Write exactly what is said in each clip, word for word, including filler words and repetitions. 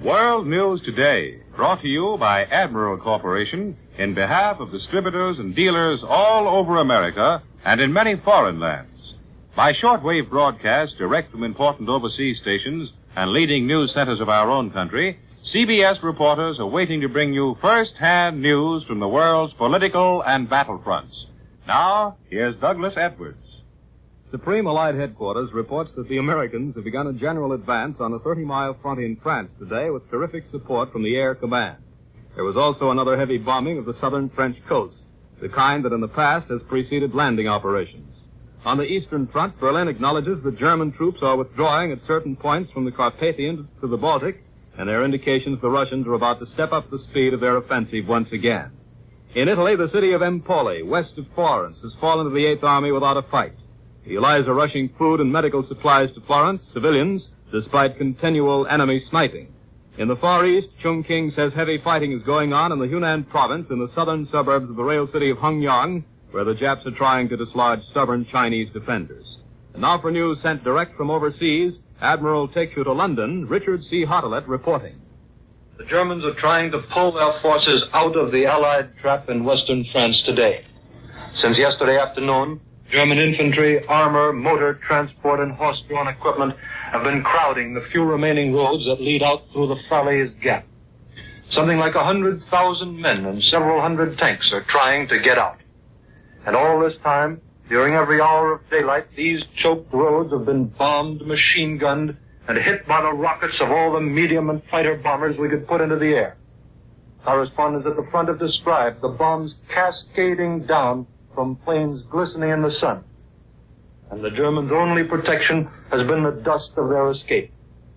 World News Today, brought to you by Admiral Corporation in behalf of distributors and dealers all over America and in many foreign lands. By shortwave broadcast direct from important overseas stations and leading news centers of our own country, C B S reporters are waiting to bring you first-hand news from the world's political and battlefronts. Now, here's Douglas Edwards. Supreme Allied Headquarters reports that the Americans have begun a general advance on a thirty-mile front in France today with terrific support from the Air Command. There was also another heavy bombing of the southern French coast, the kind that in the past has preceded landing operations. On the Eastern Front, Berlin acknowledges that German troops are withdrawing at certain points from the Carpathian to the Baltic, and there are indications the Russians are about to step up the speed of their offensive once again. In Italy, the city of Empoli, west of Florence, has fallen to the Eighth Army without a fight. The Allies are rushing food and medical supplies to Florence, civilians, despite continual enemy sniping. In the Far East, Chongqing says heavy fighting is going on in the Hunan province in the southern suburbs of the rail city of Hengyang, where the Japs are trying to dislodge stubborn Chinese defenders. And now for news sent direct from overseas, Admiral takes you to London, Richard C. Hartelet reporting. The Germans are trying to pull their forces out of the Allied trap in western France today. Since yesterday afternoon, German infantry, armor, motor, transport, and horse-drawn equipment have been crowding the few remaining roads that lead out through the Falaise Gap. Something like a hundred thousand men and several hundred tanks are trying to get out. And all this time, during every hour of daylight, these choked roads have been bombed, machine-gunned, and hit by the rockets of all the medium and fighter bombers we could put into the air. Correspondents at the front have described the bombs cascading down from planes glistening in the sun. And the Germans' only protection has been the dust of their escape.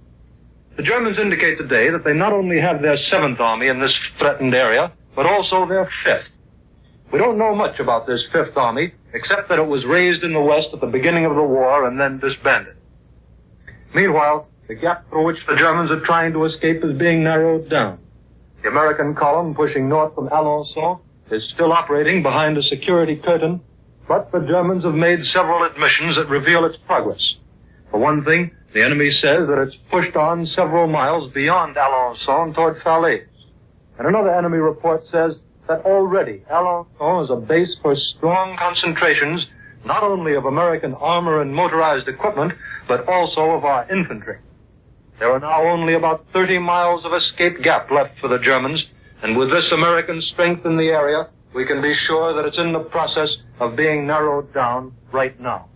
The Germans indicate today that they not only have their Seventh Army in this threatened area, but also their Fifth. We don't know much about this Fifth Army, except that it was raised in the West at the beginning of the war and then disbanded. Meanwhile, the gap through which the Germans are trying to escape is being narrowed down. The American column pushing north from Alençon is still operating behind a security curtain, but the Germans have made several admissions that reveal its progress. For one thing, the enemy says that it's pushed on several miles beyond Alençon toward Falaise. And another enemy report says that already Alençon is a base for strong concentrations not only of American armor and motorized equipment, but also of our infantry. There are now only about thirty miles of escape gap left for the Germans, and with this American strength in the area, we can be sure that it's in the process of being narrowed down right now.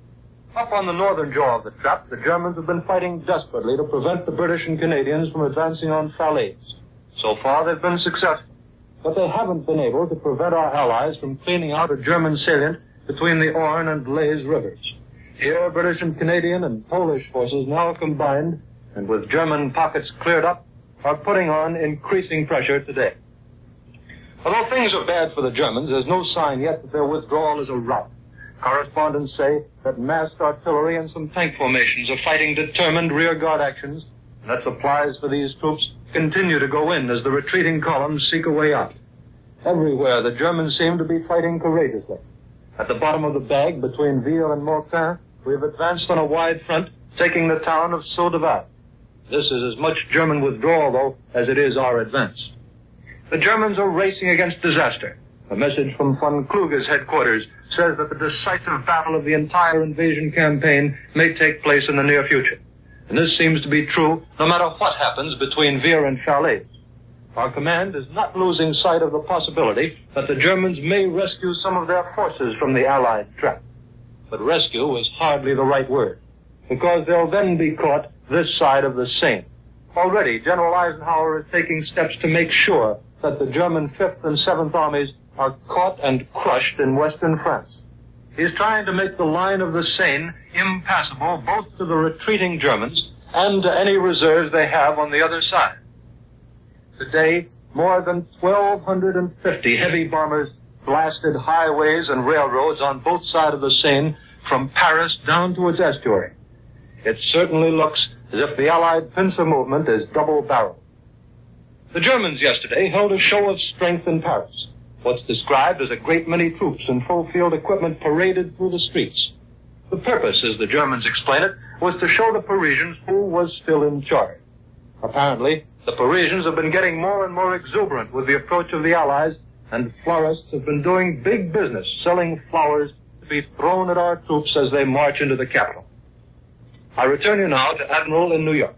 Up on the northern jaw of the trap, the Germans have been fighting desperately to prevent the British and Canadians from advancing on Falaise. So far, they've been successful, but they haven't been able to prevent our allies from cleaning out a German salient between the Orne and Blaise rivers. Here, British and Canadian and Polish forces now combined, and with German pockets cleared up, are putting on increasing pressure today. Although things are bad for the Germans, there's no sign yet that their withdrawal is a rout. Correspondents say that massed artillery and some tank formations are fighting determined rearguard actions, and that supplies for these troops continue to go in as the retreating columns seek a way out. Everywhere, the Germans seem to be fighting courageously. At the bottom of the bag, between Ville and Mortain, we have advanced on a wide front, taking the town of Sauldeval. This is as much German withdrawal, though, as it is our advance. The Germans are racing against disaster. A message from von Kluge's headquarters says that the decisive battle of the entire invasion campaign may take place in the near future. And this seems to be true no matter what happens between Vire and Falaise. Our command is not losing sight of the possibility that the Germans may rescue some of their forces from the Allied trap. But rescue is hardly the right word, because they'll then be caught this side of the Seine. Already, General Eisenhower is taking steps to make sure that the German Fifth and Seventh Armies are caught and crushed in western France. He's trying to make the line of the Seine impassable both to the retreating Germans and to any reserves they have on the other side. Today, more than twelve fifty heavy bombers blasted highways and railroads on both sides of the Seine from Paris down to its estuary. It certainly looks as if the Allied pincer movement is double-barreled. The Germans yesterday held a show of strength in Paris. What's described as a great many troops and full-field equipment paraded through the streets. The purpose, as the Germans explain it, was to show the Parisians who was still in charge. Apparently, The Parisians have been getting more and more exuberant with the approach of the Allies, and florists have been doing big business selling flowers to be thrown at our troops as they march into the capital. I return you now to Admiral in New York.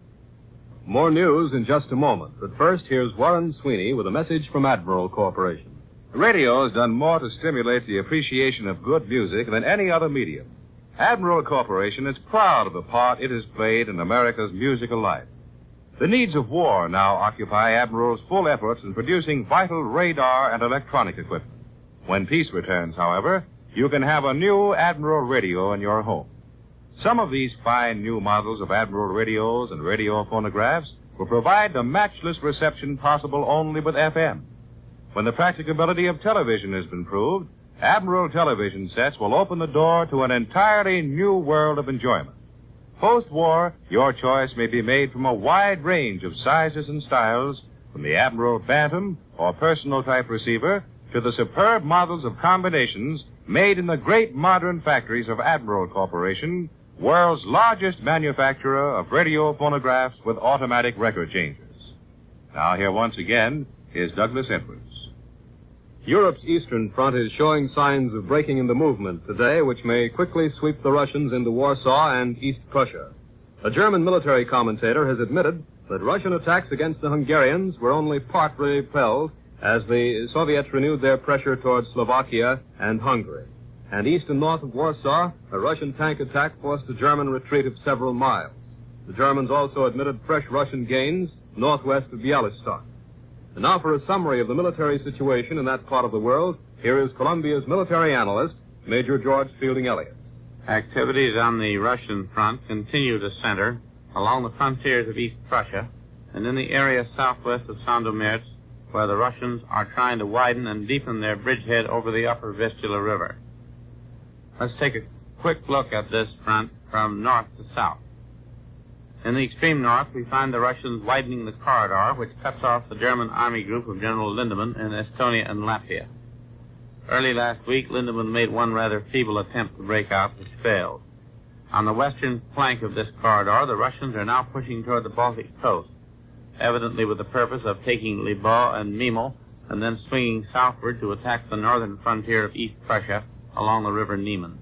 More news in just a moment, but first here's Warren Sweeney with a message from Admiral Corporation. Radio has done more to stimulate the appreciation of good music than any other medium. Admiral Corporation is proud of the part it has played in America's musical life. The needs of war now occupy Admiral's full efforts in producing vital radar and electronic equipment. When peace returns, however, you can have a new Admiral radio in your home. Some of these fine new models of Admiral radios and radio phonographs will provide the matchless reception possible only with F M. When the practicability of television has been proved, Admiral television sets will open the door to an entirely new world of enjoyment. Post-war, your choice may be made from a wide range of sizes and styles, from the Admiral Bantam or personal type receiver to the superb models of combinations made in the great modern factories of Admiral Corporation, world's largest manufacturer of radio phonographs with automatic record changers. Now here once again is Douglas Edwards. Europe's eastern front is showing signs of breaking into movement today, which may quickly sweep the Russians into Warsaw and East Prussia. A German military commentator has admitted that Russian attacks against the Hungarians were only partly repelled as the Soviets renewed their pressure towards Slovakia and Hungary. And east and north of Warsaw, a Russian tank attack forced a German retreat of several miles. The Germans also admitted fresh Russian gains northwest of Bialystok. And now for a summary of the military situation in that part of the world, here is Columbia's military analyst, Major George Fielding Elliott. Activities on the Russian front continue to center along the frontiers of East Prussia and in the area southwest of Sandomierz, where the Russians are trying to widen and deepen their bridgehead over the upper Vistula River. Let's take a quick look at this front from north to south. In the extreme north, we find the Russians widening the corridor which cuts off the German army group of General Lindemann in Estonia and Latvia. Early last week, Lindemann made one rather feeble attempt to break out, which failed. On the western flank of this corridor, the Russians are now pushing toward the Baltic coast, evidently with the purpose of taking Libau and Memel and then swinging southward to attack the northern frontier of East Prussia along the river Niemen.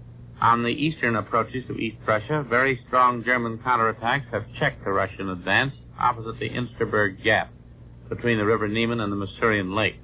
On the eastern approaches to East Prussia, very strong German counterattacks have checked the Russian advance opposite the Insterberg Gap between the river Niemen and the Masurian Lake.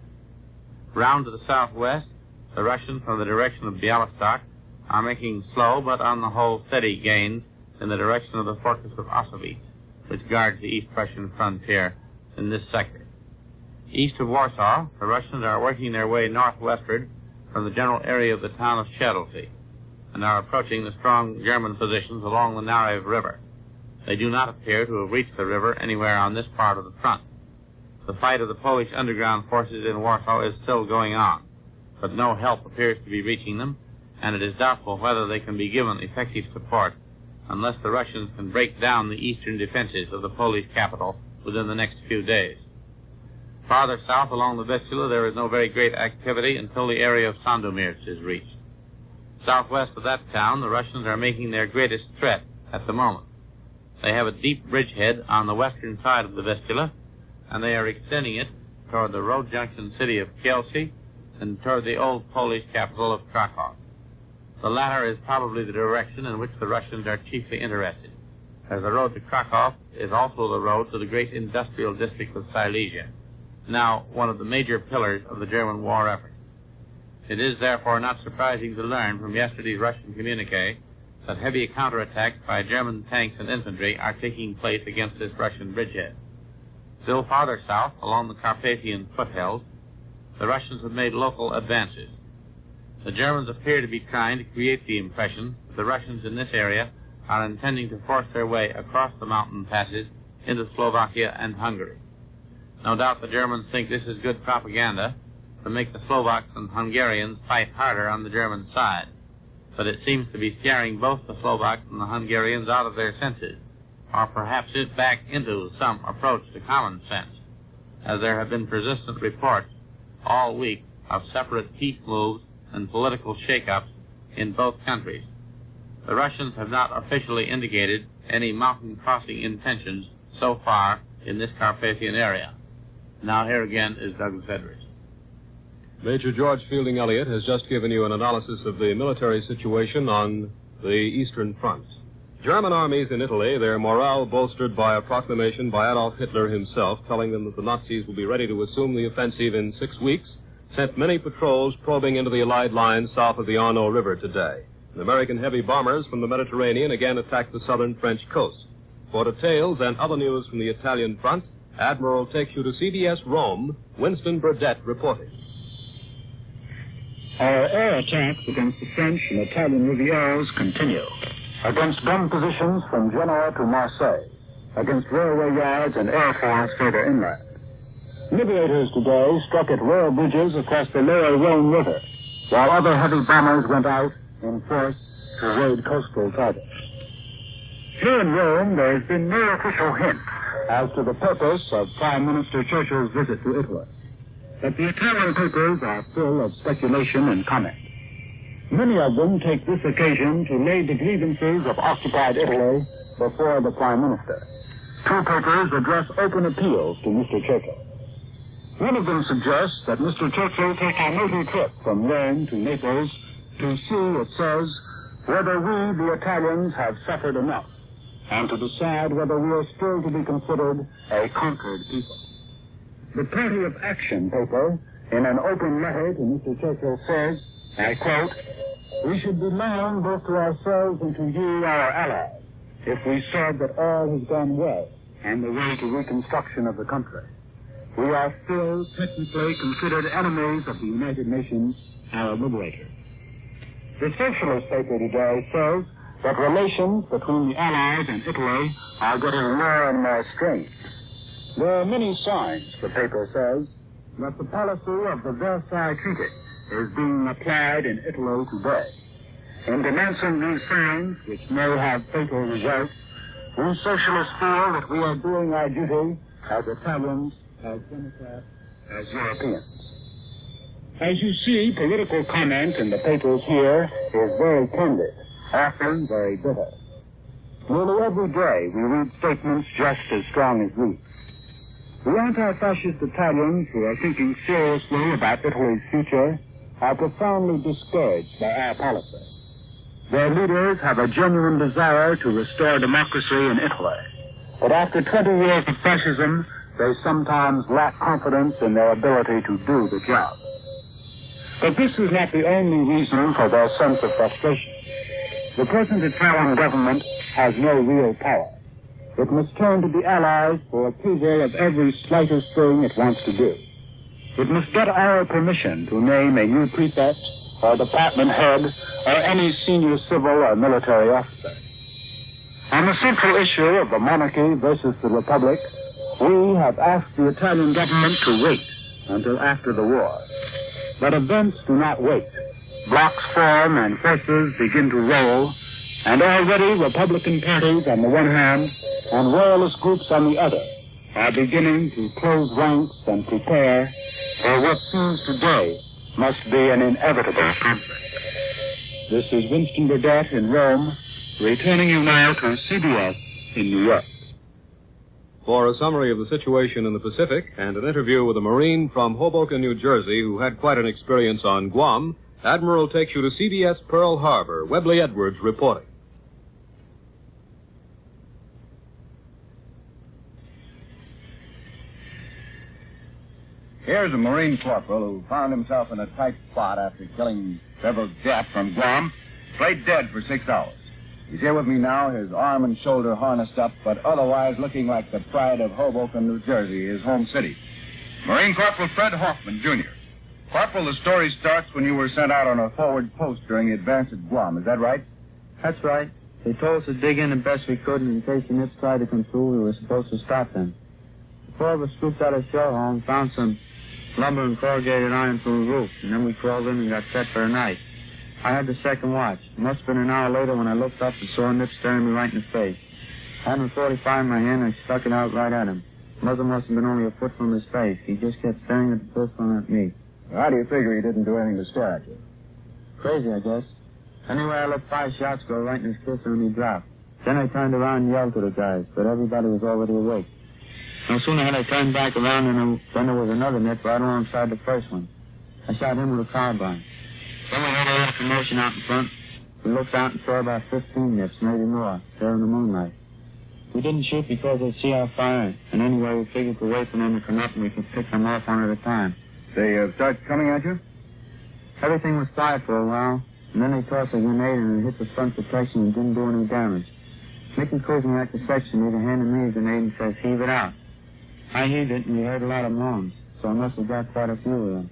Round to the southwest, the Russians from the direction of Bialystok are making slow but on the whole steady gains in the direction of the fortress of Ossowiec, which guards the East Prussian frontier in this sector. East of Warsaw, the Russians are working their way northwestward from the general area of the town of Shadolty, and are approaching the strong German positions along the Narev River. They do not appear to have reached the river anywhere on this part of the front. The fight of the Polish underground forces in Warsaw is still going on, but no help appears to be reaching them, and it is doubtful whether they can be given effective support unless the Russians can break down the eastern defenses of the Polish capital within the next few days. Farther south along the Vistula, there is no very great activity until the area of Sandomierz is reached. Southwest of that town, the Russians are making their greatest threat at the moment. They have a deep bridgehead on the western side of the Vistula, and they are extending it toward the road junction city of Kielce and toward the old Polish capital of Krakow. The latter is probably the direction in which the Russians are chiefly interested, as the road to Krakow is also the road to the great industrial district of Silesia, now one of the major pillars of the German war effort. It is therefore not surprising to learn from yesterday's Russian communique that heavy counterattacks by German tanks and infantry are taking place against this Russian bridgehead. Still farther south, along the Carpathian foothills, the Russians have made local advances. The Germans appear to be trying to create the impression that the Russians in this area are intending to force their way across the mountain passes into Slovakia and Hungary. No doubt the Germans think this is good propaganda to make the Slovaks and Hungarians fight harder on the German side, but it seems to be scaring both the Slovaks and the Hungarians out of their senses, or perhaps it back into some approach to common sense, as there have been persistent reports all week of separate peace moves and political shake-ups in both countries. The Russians have not officially indicated any mountain crossing intentions so far in this Carpathian area. Now here again is Douglas Edwards. Major George Fielding Elliott has just given you an analysis of the military situation on the Eastern Front. German armies in Italy, their morale bolstered by a proclamation by Adolf Hitler himself telling them that the Nazis will be ready to assume the offensive in six weeks, sent many patrols probing into the Allied lines south of the Arno River today. And American heavy bombers from the Mediterranean again attacked the southern French coast. For details and other news from the Italian front, Admiral takes you to C B S Rome, Winston Burdett reporting. Our air attacks against the French and Italian Rivieras continue. Against gun positions from Genoa to Marseille. Against railway yards and airfields further inland. Liberators today struck at rail bridges across the lower Rhone River, while other heavy bombers went out in force to raid coastal targets. Here in Rome, there has been no official hint as to the purpose of Prime Minister Churchill's visit to Italy. But the Italian papers are full of speculation and comment. Many of them take this occasion to lay the grievances of occupied Italy before the Prime Minister. Two papers address open appeals to Mister Churchill. One of them suggests that Mister Churchill take a motor trip from Rome to Naples to see, it says, whether we, the Italians, have suffered enough, and to decide whether we are still to be considered a conquered people. The Party of Action paper, in an open letter to Mister Churchill, says, I quote, we should be lying both to ourselves and to you, our allies, if we said that all has gone well on the way to reconstruction of the country. We are still technically considered enemies of the United Nations, our liberators. The Socialist paper today says that relations between the Allies and Italy are getting more and more strained. There are many signs, the paper says, that the policy of the Versailles Treaty is being applied in Italy today. In denouncing these signs, which may have fatal results, we socialists feel that we are doing our duty as Italians, as Democrats, as Europeans. As you see, political comment in the papers here is very candid, often very bitter. Nearly every day we read statements just as strong as these. The anti-fascist Italians who are thinking seriously about Italy's future are profoundly discouraged by our policy. Their leaders have a genuine desire to restore democracy in Italy. But after twenty years of fascism, they sometimes lack confidence in their ability to do the job. But this is not the only reason for their sense of frustration. The present Italian government has no real power. It must turn to the Allies for approval of every slightest thing it wants to do. It must get our permission to name a new prefect or department head or any senior civil or military officer. On the central issue of the monarchy versus the republic, we have asked the Italian government to wait until after the war. But events do not wait. Blocks form and forces begin to roll, and already Republican parties on the one hand and royalist groups on the other are beginning to close ranks and prepare for what seems today must be an inevitable conflict. This is Winston Burdett in Rome, returning you now to C B S in New York. For a summary of the situation in the Pacific and an interview with a Marine from Hoboken, New Jersey, who had quite an experience on Guam, Admiral takes you to C B S Pearl Harbor. Webley Edwards reporting. Here's a Marine corporal who found himself in a tight spot after killing several Japs from Guam. Played dead for six hours. He's here with me now, his arm and shoulder harnessed up, but otherwise looking like the pride of Hoboken, New Jersey, his home city. Marine Corporal Fred Hoffman, Junior Corporal, the story starts when you were sent out on a forward post during the advance at Guam. Is that right? That's right. They told us to dig in the best we could, and in case the Nips tried to come through, we were supposed to stop them. The four of us scooped out a shell hole and found some lumber and corrugated iron from the roof, and then we crawled in and got set for the night. I had the second watch. It must have been an hour later when I looked up and saw Nip staring me right in the face. I had my forty-five in my hand and I stuck it out right at him. The muzzle must have been only a foot from his face. He just kept staring at the pistol and at me. How do you figure he didn't do anything to stare at you? Crazy, I guess. Anyway, I let five shots go right in his kisser and he dropped. Then I turned around and yelled to the guys, but everybody was already awake. No sooner had I turned back around than then there was another nip right alongside the first one. I shot him with a carbine. Then we heard a little commotion out in front. We looked out and saw about fifteen nips, maybe more, there in the moonlight. We didn't shoot because they'd see our fire, and anyway we figured to wait for them to come up and we could pick them off one at a time. They uh, start coming at you? Everything was quiet for a while, and then they tossed a grenade and it hit the front protection and didn't do any damage. Mickey Kuzniak, the section leader, handed me a grenade and says, heave it out. I heaved it, and we heard a lot of moans, so I must have got quite a few of them.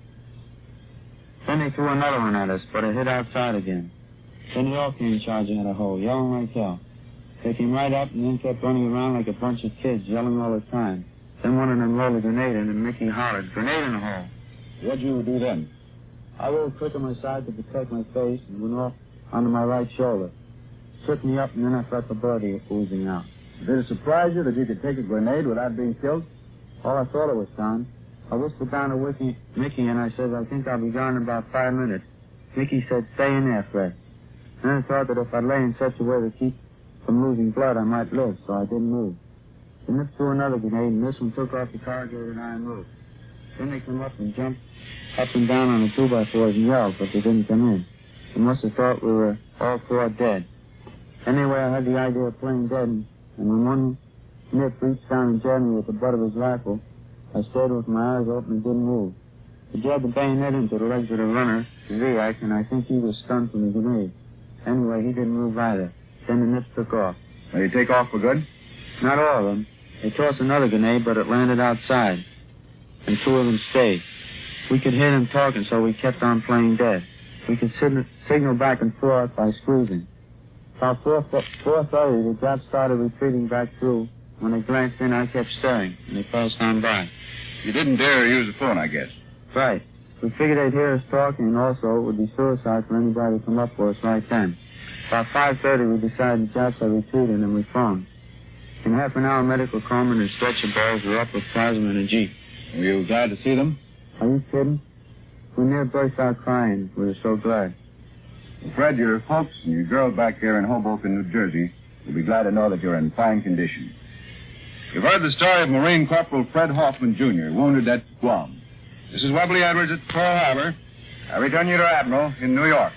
Then they threw another one at us, but it hit outside again. Then they all came charging at a hole, yelling like hell. They came right up and then kept running around like a bunch of kids, yelling all the time. Then one of them rolled a grenade in, and Mickey hollered, grenade in the hole. What'd you do then? I rolled quick on my side to protect my face and went off onto my right shoulder. Shook me up, and then I felt the blood oozing out. Did it surprise you that you could take a grenade without being killed? Oh, I thought it was done. I whispered down to Mickey, Mickey, and I said, I think I'll be gone in about five minutes. Mickey said, stay in there, Fred. Then I thought that if I lay in such a way to keep from losing blood, I might live, so I didn't move. They nipped through another grenade, and this one took off the corrugated iron roof. Then they came up and jumped up and down on the two by fours and yelled, but they didn't come in. They must have thought we were all four dead. Anyway, I had the idea of playing dead, and when one nip reached down and jabbed me with the butt of his rifle, I stood with my eyes open and didn't move. He jabbed the bayonet into the legs of the runner, Ziak, and I think he was stunned from the grenade. Anyway, he didn't move either. Then the nips took off. They take off for good? Not all of them. They tossed another grenade, but it landed outside, and two of them stayed. We could hear them talking, so we kept on playing dead. We could sig- signal back and forth by squeezing. About four thirty, the Japs started retreating back through. When they glanced in, I kept staring, and they passed on by. You didn't dare use the phone, I guess. Right. We figured they'd hear us talking, and also it would be suicide for anybody to come up for us right then. About five thirty, we decided the Japs had retreated, and we phoned. In half an hour, medical corpsmen and stretcher bearers were up with plasma in a jeep. Were you glad to see them? Are you kidding? We near burst out crying. We were so glad. Well, Fred, your folks and your girl back there in Hoboken, New Jersey, will be glad to know that you're in fine condition. You've heard the story of Marine Corporal Fred Hoffman, Junior, wounded at Guam. This is Webley Edwards at Pearl Harbor. I return you to Admiral in New York.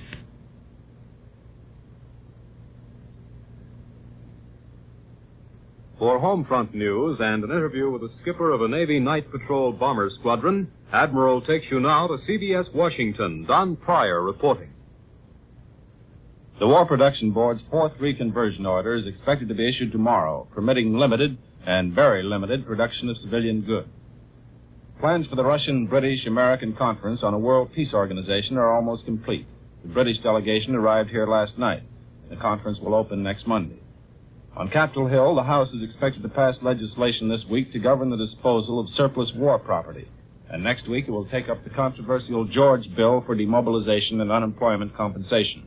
For Homefront news and an interview with the skipper of a Navy Night Patrol Bomber Squadron, Admiral takes you now to C B S Washington. Don Pryor reporting. The War Production Board's fourth reconversion order is expected to be issued tomorrow, permitting limited and very limited production of civilian goods. Plans for the Russian, British, American Conference on a World Peace Organization are almost complete. The British delegation arrived here last night. The conference will open next Monday. On Capitol Hill, the House is expected to pass legislation this week to govern the disposal of surplus war property. And next week it will take up the controversial George Bill for demobilization and unemployment compensation.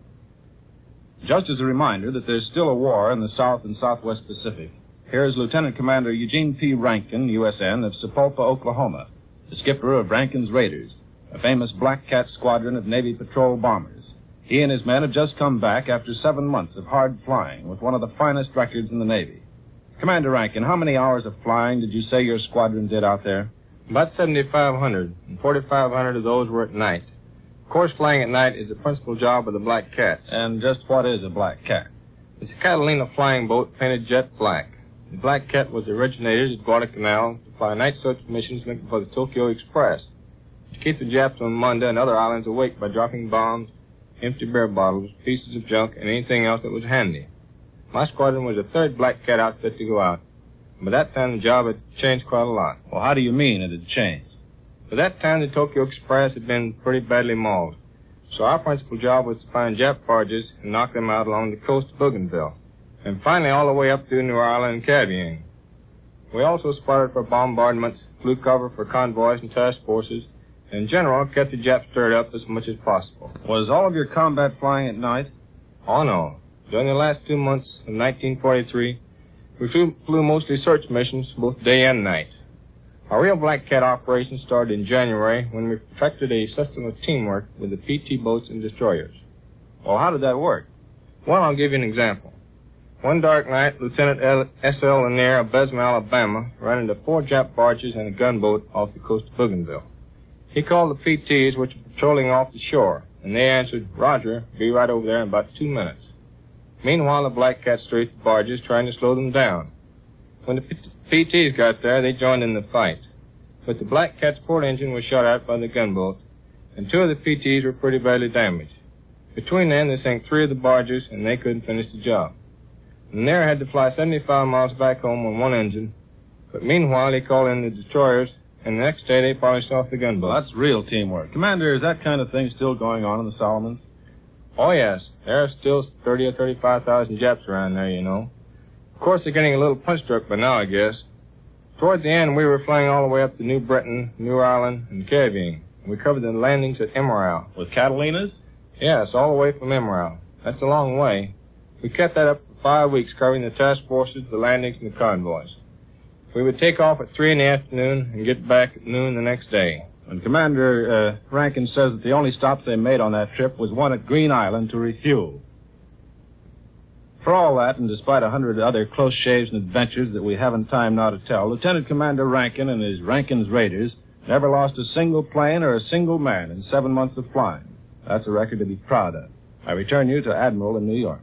Just as a reminder that there's still a war in the South and Southwest Pacific, here is Lieutenant Commander Eugene P. Rankin, U S N, of Sapulpa, Oklahoma, the skipper of Rankin's Raiders, a famous Black Cat squadron of Navy patrol bombers. He and his men have just come back after seven months of hard flying with one of the finest records in the Navy. Commander Rankin, how many hours of flying did you say your squadron did out there? About seventy-five hundred, and forty-five hundred of those were at night. Of course, flying at night is the principal job of the Black Cats. And just what is a Black Cat? It's a Catalina flying boat painted jet black. The Black Cat was originated at Guadalcanal to fly night search missions looking for the Tokyo Express, to keep the Japs on Munda and other islands awake by dropping bombs, empty beer bottles, pieces of junk, and anything else that was handy. My squadron was the third Black Cat outfit to go out. By that time, the job had changed quite a lot. Well, how do you mean it had changed? By that time, the Tokyo Express had been pretty badly mauled. So our principal job was to find Jap barges and knock them out along the coast of Bougainville, and finally all the way up through New Ireland and Cavien. We also spotted for bombardments, flew cover for convoys and task forces, and in general kept the Japs stirred up as much as possible. Was all of your combat flying at night? Oh, no. During the last two months of nineteen forty-three, we flew, flew mostly search missions both day and night. Our real Black Cat operation started in January when we perfected a system of teamwork with the P T boats and destroyers. Well, how did that work? Well, I'll give you an example. One dark night, Lieutenant L- S L Lanier of Bessemer, Alabama, ran into four Jap barges and a gunboat off the coast of Bougainville. He called the P Ts, which were patrolling off the shore, and they answered, "Roger, be right over there in about two minutes." Meanwhile, the Black Cat strafed the barges, trying to slow them down. When the P Ts got there, they joined in the fight. But the Black Cat's port engine was shot out by the gunboat, and two of the P Ts were pretty badly damaged. Between them, they sank three of the barges, and they couldn't finish the job. Lanier had to fly seventy-five miles back home on one engine, but meanwhile, he called in the destroyers, and the next day they polished off the gunboat. Well, that's real teamwork. Commander, is that kind of thing still going on in the Solomons? Oh, yes. There are still thirty or thirty-five thousand Japs around there, you know. Of course, they're getting a little punch-drunk by now, I guess. Toward the end, we were flying all the way up to New Britain, New Ireland, and Caribbean. We covered the landings at Emerald. With Catalinas? Yes, all the way from Emerald. That's a long way. We kept that up for five weeks, covering the task forces, the landings, and the convoys. We would take off at three in the afternoon and get back at noon the next day. And Commander uh, Rankin says that the only stop they made on that trip was one at Green Island to refuel. For all that, and despite a hundred other close shaves and adventures that we haven't time now to tell, Lieutenant Commander Rankin and his Rankin's Raiders never lost a single plane or a single man in seven months of flying. That's a record to be proud of. I return you to Admiral in New York.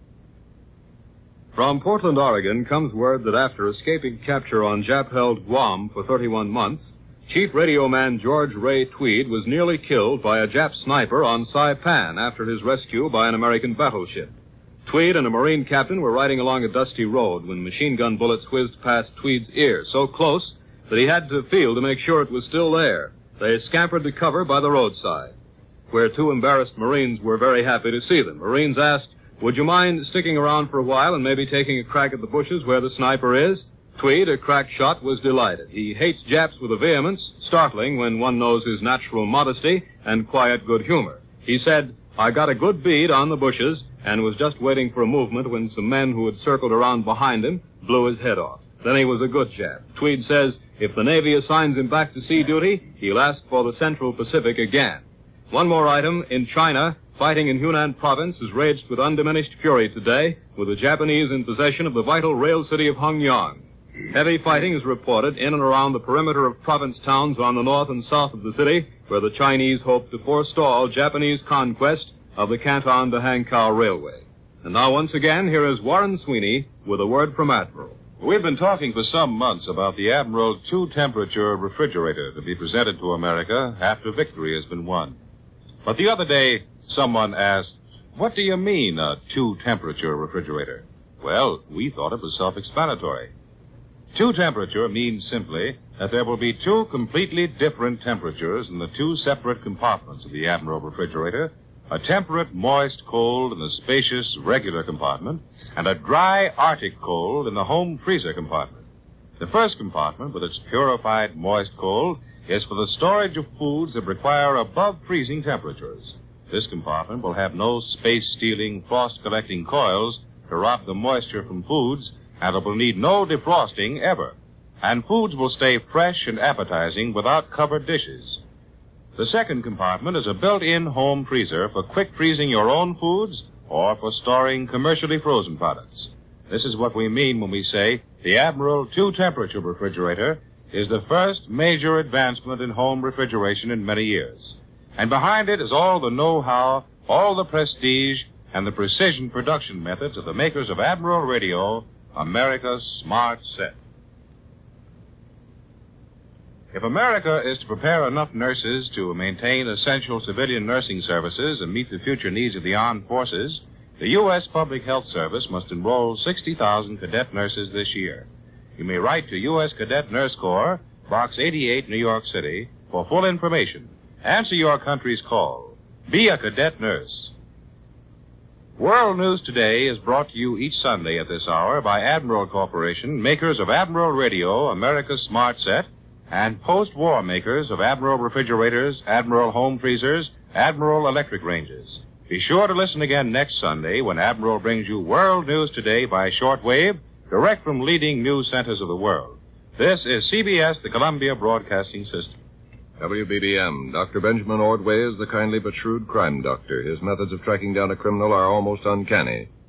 From Portland, Oregon, comes word that after escaping capture on Jap-held Guam for thirty-one months, Chief Radio Man George Ray Tweed was nearly killed by a Jap sniper on Saipan after his rescue by an American battleship. Tweed and a Marine captain were riding along a dusty road when machine gun bullets whizzed past Tweed's ear so close that he had to feel to make sure it was still there. They scampered to cover by the roadside, where two embarrassed Marines were very happy to see them. Marines asked, "Would you mind sticking around for a while and maybe taking a crack at the bushes where the sniper is?" Tweed, a crack shot, was delighted. He hates Japs with a vehemence startling when one knows his natural modesty and quiet good humor. He said, "I got a good bead on the bushes and was just waiting for a movement when some men who had circled around behind him blew his head off. Then he was a good Jap." Tweed says if the Navy assigns him back to sea duty, he'll ask for the Central Pacific again. One more item. In China, fighting in Hunan province has raged with undiminished fury today, with the Japanese in possession of the vital rail city of Hongyang. Heavy fighting is reported in and around the perimeter of province towns on the north and south of the city, where the Chinese hope to forestall Japanese conquest of the Canton to Hankow Railway. And now, once again, here is Warren Sweeney with a word from Admiral. We've been talking for some months about the Admiral two-temperature refrigerator to be presented to America after victory has been won. But the other day, someone asked, "What do you mean, a two-temperature refrigerator?" Well, we thought it was self-explanatory. Two-temperature means simply that there will be two completely different temperatures in the two separate compartments of the Admiral refrigerator, a temperate, moist cold in the spacious, regular compartment, and a dry, Arctic cold in the home freezer compartment. The first compartment, with its purified, moist cold, is for the storage of foods that require above-freezing temperatures. This compartment will have no space-stealing, frost-collecting coils to rob the moisture from foods, and it will need no defrosting ever. And foods will stay fresh and appetizing without covered dishes. The second compartment is a built-in home freezer for quick freezing your own foods or for storing commercially frozen products. This is what we mean when we say the Admiral two-temperature refrigerator is the first major advancement in home refrigeration in many years. And behind it is all the know-how, all the prestige, and the precision production methods of the makers of Admiral Radio, America's Smart Set. If America is to prepare enough nurses to maintain essential civilian nursing services and meet the future needs of the armed forces, the U S Public Health Service must enroll sixty thousand cadet nurses this year. You may write to U S Cadet Nurse Corps, Box eighty-eight, New York City, for full information. Answer your country's call. Be a cadet nurse. World News Today is brought to you each Sunday at this hour by Admiral Corporation, makers of Admiral Radio, America's Smart Set, and post-war makers of Admiral refrigerators, Admiral home freezers, Admiral electric ranges. Be sure to listen again next Sunday when Admiral brings you World News Today by shortwave, direct from leading news centers of the world. This is C B S, the Columbia Broadcasting System. W B B M. Doctor Benjamin Ordway is the kindly but shrewd crime doctor. His methods of tracking down a criminal are almost uncanny.